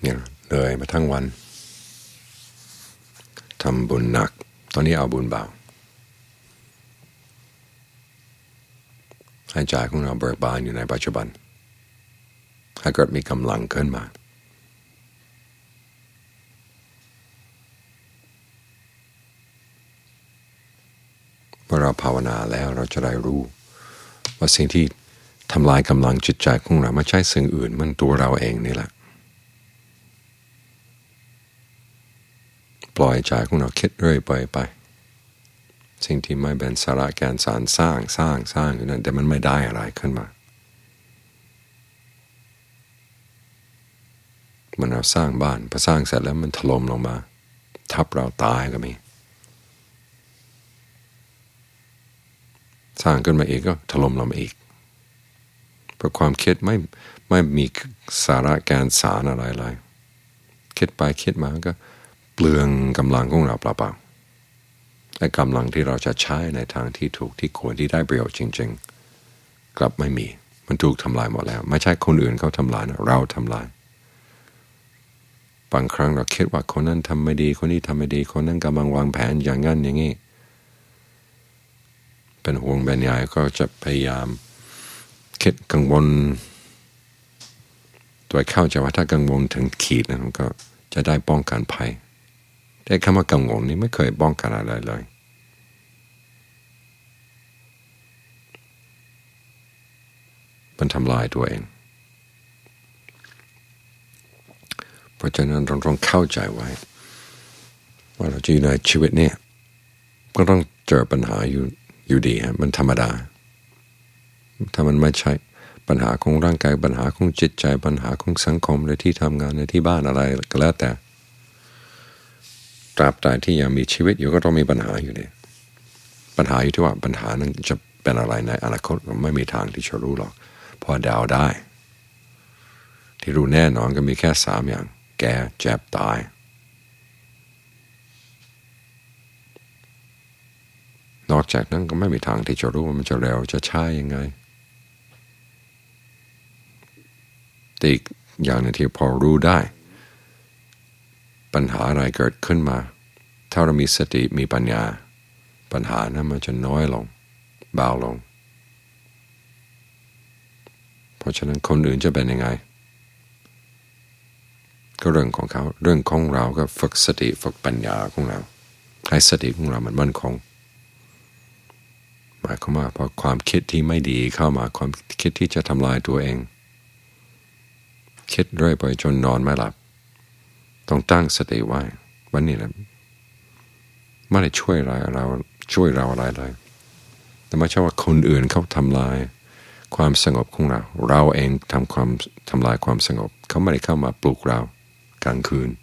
เหนื่อยมาทั้งวันทำบุญหนักตอนนี้เอาบุญเบาให้ใจของเราเบิกบานอยู่ในปัจจุบันให้เกิดมีกำลังขึ้นมาเมื่อเราภาวนาแล้วเราจะได้รู้ว่าสิ่งที่ทำลายกำลังจิตใจของเราไม่ใช่สิ่งอื่นมันตัวเราเองนี่แหละปล่อยใจของเราคิดเรื่อยไปสิ่งที่ไม่เป็นสาระแก่นสารสร้างอยู่นั่นแต่มันไม่ได้อะไรขึ้นมามันเราสร้างบ้านพอสร้างเสร็จแล้วมันถล่มลงมาทับเราตายก็มีสร้างขึ้นมาอีกก็ถล่มลงมาอีกเพราะความคิดไม่มีสาระแก่นสารอะไรเลยคิดไปคิดมาก็เปลืองกำลังของเราเปล่าๆและกำลังที่เราจะใช้ในทางที่ถูกที่ควรที่ได้ประโยชน์จริงๆกลับไม่มีมันถูกทำลายหมดแล้วไม่ใช่คนอื่นเขาทำลายนะเราทำลายบางครั้งเราคิดว่าคนนั้นทำไม่ดีคนนี้ทำไม่ดีคนนั้นกำลังวางแผนอย่างนั้นอย่างนี้เป็นห่วงเป็นใยก็จะพยายามคิดกังวลโดยเข้าใจว่าถ้ากังวลถึงขีดนั้นก็จะได้ป้องกันภัยแต่คำว่ากังวลนี้ไม่เคยป้องกันอะไรเลยมันทำลายตัวเองเพราะฉะนั้นเราต้องเข้าใจไว้ว่าเราจะอยู่ในชีวิตนี้ก็ต้องเจอปัญหาอยู่ดีฮะมันธรรมดาถ้ามันไม่ใช่ปัญหาของร่างกายปัญหาของจิตใจปัญหาของสังคมในที่ทำงานในที่บ้านอะไรก็แล้วแต่ตราบใดที่ยังมีชีวิตอยู่ก็ต้องมีปัญหาอยู่ดีปัญหาอยู่ที่ว่าปัญหานั้นจะเป็นอะไรในอนาคตไม่มีทางที่จะรู้หรอกพอเดาได้ที่รู้แน่นอนก็มีแค่3อย่างแก่เจ็บตายนอกจากนั้นก็ไม่มีทางที่จะรู้ว่ามันจะเร็วจะช้ายังไงแต่อีกอย่างหนึ่งที่พอรู้ได้ปัญหาอะไรเกิดขึ้นมาถ้าเรามีสติมีปัญญาปัญหานั้นมันจะน้อยลงเบาลงเพราะฉะนั้นคนอื่นจะเป็นยังไงก็เรื่องของเขาเรื่องของเราก็ฝึกสติฝึกปัญญาของเราให้สติของเรามันมั่นคงหมายความว่าพอความคิดที่ไม่ดีเข้ามาความคิดที่จะทำลายตัวเองคิดเรื่อยไปจนนอนไม่หลับต้องตั้งสติไว้วันนี้นะไม่ได้ช่วยเราอะไรเลยแต่ไม่ใช่ว่าคนอื่นเขาทำลายความสงบของเราเองทำลายความสงบเขาไม่ได้เข้ามาปลุกเรากลางคืน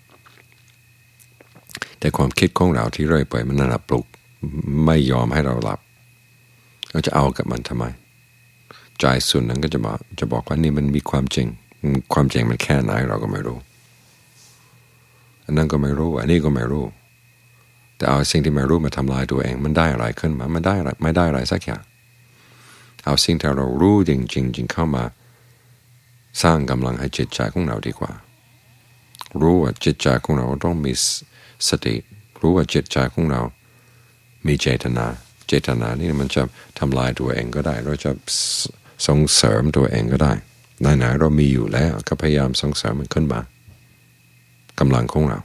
แต่ความคิดของเราที่เรื่อยไปมันนั่นแหละปลุกไม่ยอมให้เราหลับเราจะเอากับมันทำไมใจส่วนนั้นก็จะบอกว่านี่มันมีความจริงมันแค่ไหนเราก็ไม่รู้อันนั้นก็ไม่รู้อันนี้ก็ไม่รู้แต่เอาสิ่งที่ไม่รู้มาทำลายตัวเองมันได้อะไรขึ้นมามันได้อะไรไม่ได้อะไรสักอย่างเอาสิ่งที่เรารู้จริงเข้ามาสร้างกำลังให้จิตใจของเราดีกว่ารู้ว่าจิตใจของเราต้องมีสติรู้ว่าจิตใจของเรามีเจตนานี่มันจะทำลายตัวเองก็ได้เราจะส่งเสริมตัวเองก็ได้ไหนๆเรามีอยู่แล้วก็พยายามส่งเสริมมันขึ้นมากำลังของเรา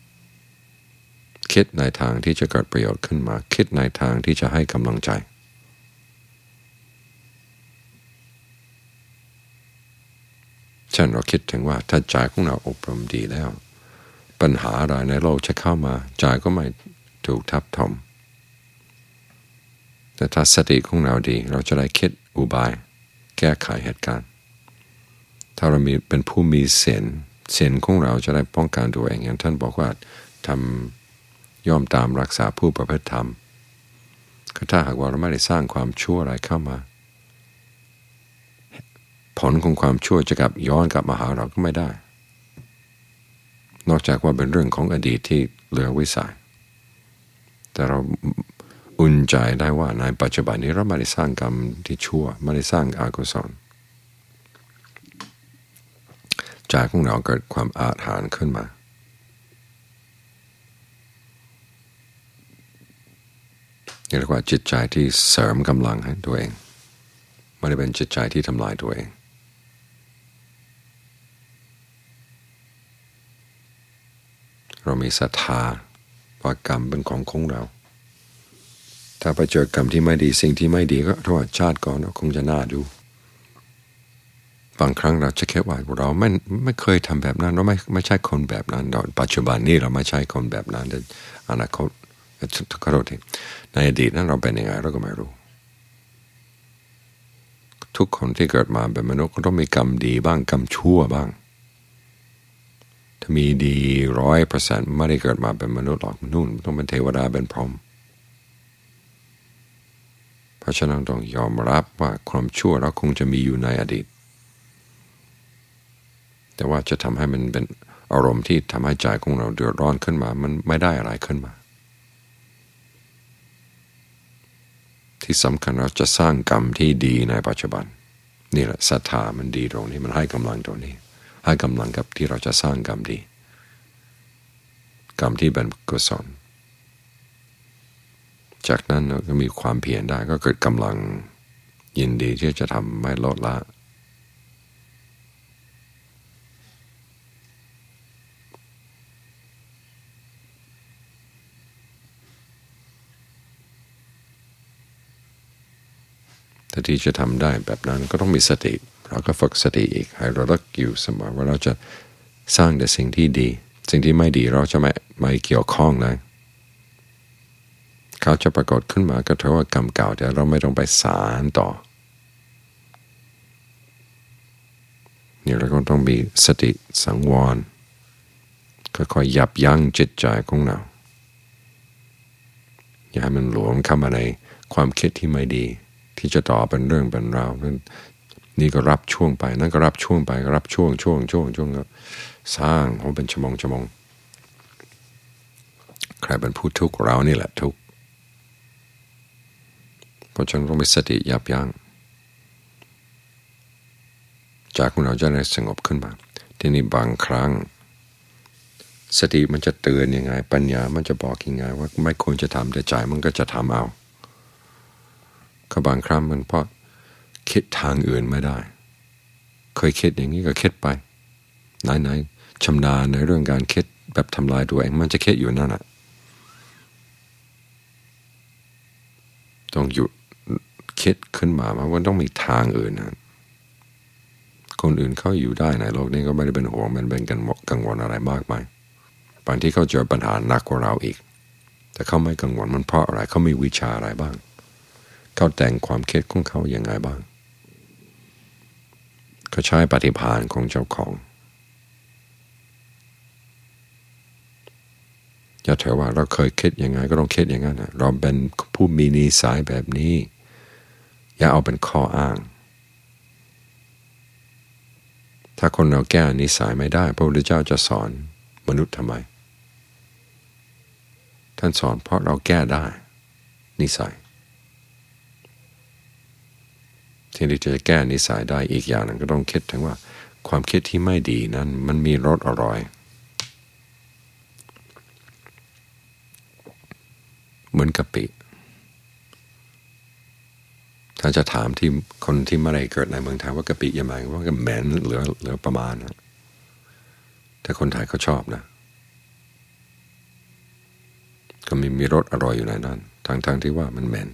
คิดในทางที่จะเกิดประโยชน์ขึ้นมาคิดในทางที่จะให้กำลังใจเช่นเราคิดถึงว่าถ้าใจของเราอบรมดีแล้วปัญหาอะไรในโลกจะเข้ามาใจก็ไม่ถูกทับถมแต่ถ้าสติของเราดีเราจะได้คิดอุบายแก้ไขเหตุการณ์ถ้าเราเป็นผู้มีเสียงของเราจะได้ป้องกันตัวเองอย่างท่านบอกว่าทำย่อมตามรักษาผู้ประพฤติธรรมก็ถ้าหากว่าเราไม่ได้สร้างความชั่วอะไรเข้ามาผลของความชั่วจะย้อนกลับมาหาเราก็ไม่ได้นอกจากว่าเป็นเรื่องของอดีตที่เหลือวิสัยแต่เราอุ่นใจได้ว่าในปัจจุบันนี้เราไม่ได้สร้างกรรมที่ชั่วไม่ได้สร้างอกุศลใจของเราเกิดความอาถรรพ์ขึ้นมาเรียกว่าจิตใจที่เสริมกำลังให้ตัวเองไม่ได้เป็นจิตใจที่ทำลายตัวเองเรามีศรัทธาว่ากรรมเป็นของเราถ้าไปเจอกรรมที่ไม่ดีสิ่งที่ไม่ดีก็โทษชาติก่อนคงจะน่าดูบางครั้งเราจะคิดว่าเราไม่เคยทำแบบนั้นเราไม่ใช่คนแบบนั้นปัจจุบันนี้เราไม่ใช่คนแบบนั้นแต่อนาคตขอโทษทีในอดีตนั้นเราเป็นยังไงเราก็ไม่รู้ทุกคนที่เกิดมาเป็นมนุษย์ก็ต้องมีกรรมดีบ้างกรรมชั่วบ้างถ้ามีดี 100% ไม่ได้เกิดมาเป็นมนุษย์หรอกนู่นต้องเป็นเทวดาเป็นพรหมเพราะฉะนั้นต้องยอมรับว่าความชั่วเราคงจะมีอยู่ในอดีตแต่ว่าจะทำให้มันเป็นอารมณ์ที่ทำให้ใจของเราเดือดร้อนขึ้นมามันไม่ได้อะไรขึ้นมาที่สำคัญเราจะสร้างกรรมที่ดีในปัจจุบันนี่แหละศรัทธามันดีตรงนี้มันให้กำลังตรงนี้ให้กำลังกับที่เราจะสร้างกรรมดีกรรมที่เป็นกุศลจากนั้นเราก็มีความเพียรได้ก็เกิดกำลังยินดีที่จะทำไม่ลดละแต่ที่จะทำได้แบบนั้นก็ต้องมีสติเราก็ฝึกสติอีกให้เราลึกอยู่เสมอว่าเราจะสร้างแต่สิ่งที่ดีสิ่งที่ไม่ดีเราจะไม่เกี่ยวข้องเลยเขาจะปรากฏขึ้นมาก็ถือว่ากรรมเก่าแต่เราไม่ต้องไปสานต่อนี่เราก็ต้องมีสติสังวรค่อยๆยับยั้งจิตใจของเราอย่าให้มันหลวมเข้ามาในความคิดที่ไม่ดีที่จะต่อเป็นเรื่องเป็นราวนี่ก็รับช่วงไปนั่นก็รับช่วงไปก็รับช่วงก็สร้างเขาเป็นชั่วโมงใครเป็นผู้ทุกข์เรานี่แหละทุกข์เพราะฉะนั้นต้องมีสติยับยั้งจากของเราจะได้สงบขึ้นมาทีนี้บางครั้งสติมันจะเตือนยังไงปัญญามันจะบอกยังไงว่าไม่ควรจะทำแต่ใจมันก็จะทำเอาก็บางครั้งมันเพราะคิดทางอื่นไม่ได้เคยคิดอย่างนี้ก็คิดไปไหนชำนาญในเรื่องการคิดแบบทำลายตัวเองมันจะคิดอยู่นั่นแหละต้องหยุดคิดขึ้นมาว่าต้องมีทางอื่นนะคนอื่นเขาอยู่ได้ในโลกนี้ก็ไม่ได้เป็นห่วงมันเป็นกังวลอะไรมากมายบางที่เขาเจอปัญหาหนักกว่าเราอีกแต่เขาไม่กังวลมันเพราะอะไรเขามีวิชาอะไรบ้างเขาแต่งความคิดของเขาอย่างไรบ้างเขาใช้ปฏิภาณของเจ้าของอย่าถือว่าเราเคยคิดยังไงก็ต้องคิดอย่างนั้นนะเราเป็นผู้มีนิสัยแบบนี้อย่าเอาเป็นข้ออ้างถ้าคนเราแก้นิสัยไม่ได้พระพุทธเจ้าจะสอนมนุษย์ทำไมท่านสอนเพราะเราแก้ได้นิสัยที่เราจะแก้นิสัยได้อีกอย่างนึงก็ต้องคิดถึงว่าความคิดที่ไม่ดีนั้นมันมีรสอร่อยเหมือนกะปิถ้าจะถามที่คนที่ไม่ได้เกิดในเมืองไทยว่ากะปิยังไงว่าก็เหม็นเหลือประมาณนะแต่คนไทยเขาชอบนะก็มีรสอร่อยอยู่ในนั้นทั้งที่ว่ามันเหม็น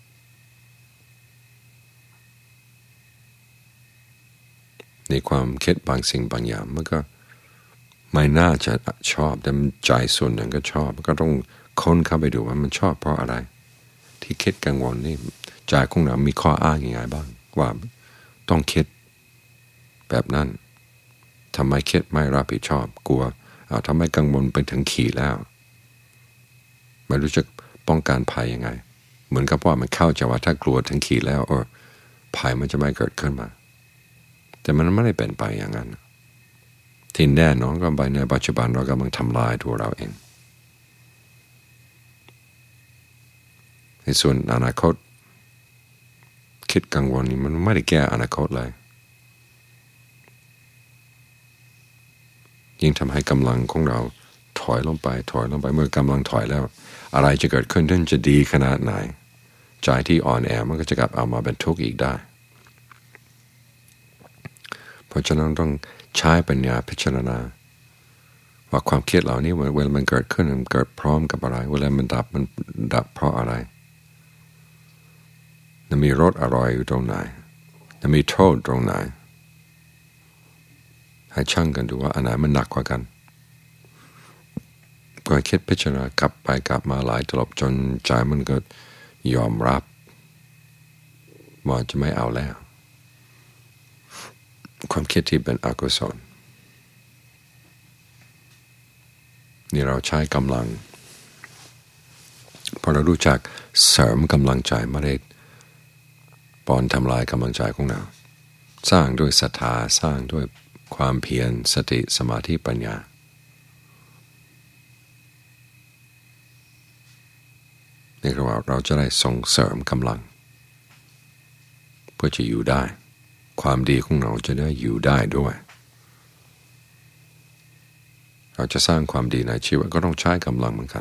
ในความคิดบางสิ่งบางอย่างมันก็ไม่น่าจะชอบแต่ใจส่วนหนึ่งก็ชอบก็ต้องค้นเข้าไปดูว่ามันชอบเพราะอะไรที่คิดกังวลนี่ใจของเรามีข้ออ้างยังไงบ้างว่าต้องคิดแบบนั้นทำไมคิดไม่รับผิดชอบกลัวทำไมกังวลไปถึงขีดแล้วไม่รู้จะป้องกันภัยยังไงเหมือนกับว่ามันเข้าใจว่าถ้ากลัวถึงขีดแล้วภัยมันจะไม่เกิดขึ้นมาแต่มันไม่ได้เป็นไปอย่างนั้นที่แน่นอนก็ไปในปัจจุบันเรากำลังทำลายตัวเราเองในส่วนอนาคตคิดกังวลนี่มันไม่ได้แก้อนาคตเลยยิ่งทำให้กำลังของเราถอยลงไปเมื่อกำลังถอยแล้วอะไรจะเกิดขึ้นที่จะดีขนาดไหนใจที่อ่อนแอมันก็จะกลับเอามาเป็นทุกข์อีกได้เพราะฉะนั้นต้องใช้ปัญญาพิจารณาว่าความคิดเหล่านี้เวลามันเกิดขึ้นมันเกิดพร้อมกับอะไรเวลามันดับเพราะอะไรมันมีรสอร่อยอยู่ตรงไหนมันมีโทษตรงไหนให้ชั่งกันดูว่าอันไหนมันหนักกว่ากันก็คิดพิจารณากลับไปกลับมาหลายตลบจนใจมันก็ยอมรับว่าจะไม่เอาแล้วความคิดที่เป็นอกุศลนี่เราใช้กำลังพอเรารู้จักเสริมกำลังใจไม่ได้ปอนทำลายกำลังใจของเราสร้างด้วยศรัทธาสร้างด้วยความเพียรสติสมาธิปัญญานี่คือว่าเราจะได้ส่งเสริมกำลังเพื่อจะอยู่ได้ความดีของเราจะได้อยู่ได้ด้วยเราจะสร้างความดีในชีวิตก็ต้องใช้กำลังเหมือนกัน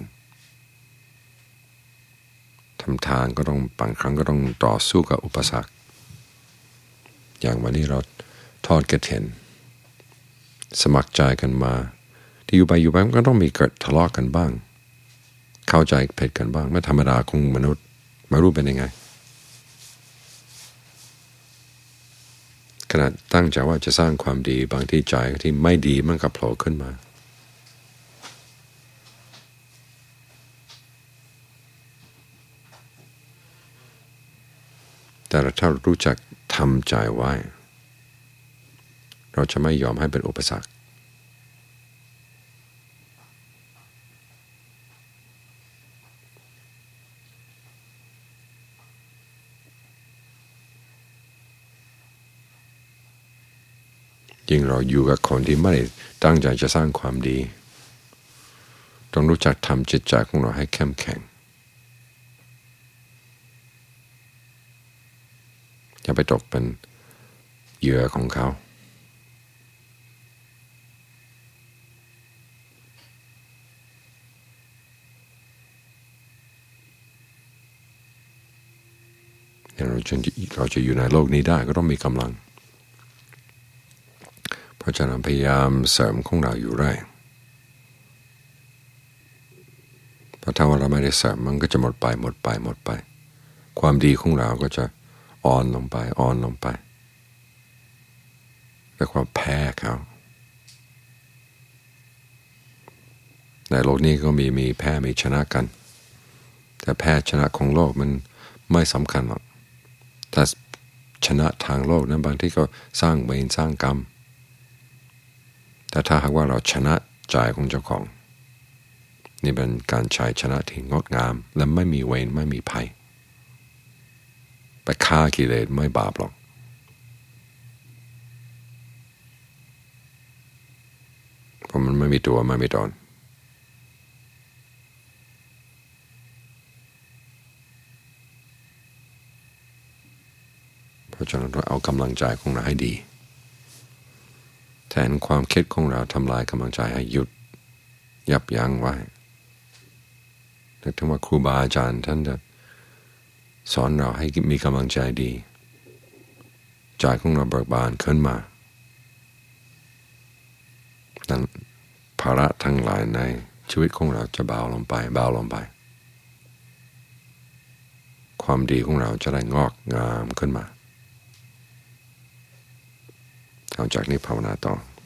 ทำทานก็ต้องบางครั้งก็ต้องต่อสู้กับอุปสรรคอย่างวันนี้เราทอดกฐินสมัครใจกันมาที่อยู่ไปมันก็ต้องมีเกิดทะเลาะกันบ้างเข้าใจผิดกันบ้างไม่ธรรมดาของมนุษย์ไม่รู้เป็นยังไงขณะตั้งใจว่าจะสร้างความดีบางที่ใจที่ไม่ดีมันก็โผล่ขึ้นมาแต่ถ้ารู้จักทำใจไว้เราจะไม่ยอมให้เป็นอุปสรรคยิ่งเราอยู่กับคนที่ไม่ตั้งใจจะสร้างความดีต้องรู้จักทำจิตใจของเราให้เข้มแข็งอย่าไปตกเป็นเหยื่อของเขาเราจะอยู่ในโลกนี้ได้ก็ต้องมีกำลังเพราะฉะนั้นพยายามเสริมของเราอยู่เรื่อยเพราะถ้าว่าเราไม่ได้เสริมมันก็จะหมดไปความดีของเราก็จะอ่อนลงไปด้วยความแพ้เขาในโลกนี้ก็มีแพ้มีชนะกันแต่แพ้ชนะของโลกมันไม่สำคัญหรอกถ้าชนะทางโลกนั้นบางที่ก็สร้างเวรสร้างกรรมแต่ถ้าหากว่าเราชนะใจของเจ้าของนี่เป็นการใช้ชนะที่งดงามและไม่มีเวรไม่มีภัยไปฆ่ากิเลสไม่บาปหรอกเพราะมันไม่มีตัวไม่มีตนเพราะฉะนั้นเราเอากำลังใจของเราให้ดีแทนความคิดของเราทำลายกำลังใจให้หยุดยับยั้งไว้นึกถึงว่าครูบาอาจารย์ท่านจะสอนเราให้มีกำลังใจดีใจของเราเบิกบานขึ้นมานั้นภาระทั้งหลายในชีวิตของเราจะเบาลงไปความดีของเราจะได้งอกงามขึ้นมาเอาจากนี้ภาวนาต่อ